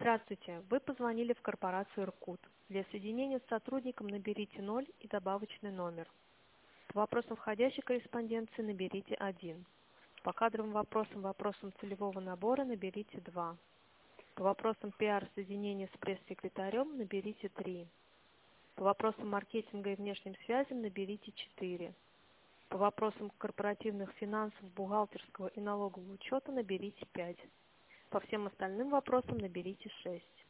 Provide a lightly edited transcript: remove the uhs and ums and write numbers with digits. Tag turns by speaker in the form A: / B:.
A: Здравствуйте, вы позвонили в корпорацию «Иркут». Для соединения с сотрудником наберите 0 и добавочный номер. По вопросам входящей корреспонденции наберите 1. По кадровым вопросам целевого набора наберите 2. По вопросам пиар-соединения с пресс-секретарем наберите 3. По вопросам маркетинга и внешним связям наберите 4. По вопросам корпоративных финансов, бухгалтерского и налогового учета наберите 5. По всем остальным вопросам наберите 6.